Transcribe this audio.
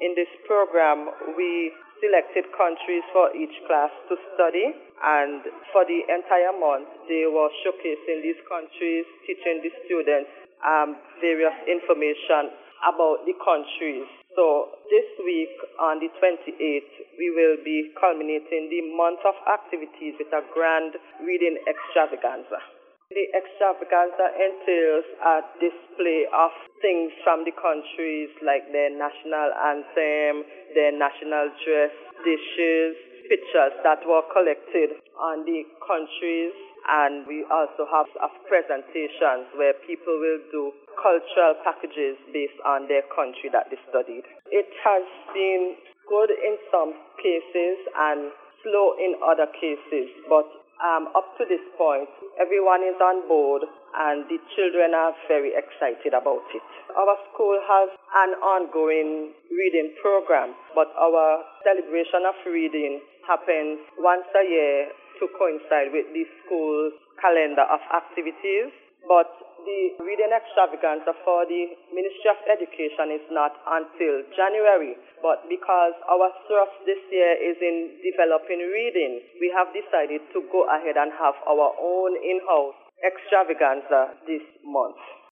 In this program, we selected countries for each class to study, and for the entire month, they were showcasing these countries, teaching the students various information about the countries. So this week, on the 28th, we will be culminating the month of activities with a grand reading extravaganza. The extravaganza entails a display of things from the countries like their national anthem, their national dress, dishes, pictures that were collected on the countries, and we also have presentations where people will do cultural packages based on their country that they studied. It has been good in some cases and slow in other cases, but up to this point, everyone is on board and the children are very excited about it. Our school has an ongoing reading program, but our celebration of reading happens once a year to coincide with the school's calendar of activities. But the reading extravaganza for the Ministry of Education is not until January. But because our thrust this year is in developing reading, we have decided to go ahead and have our own in-house extravaganza this month.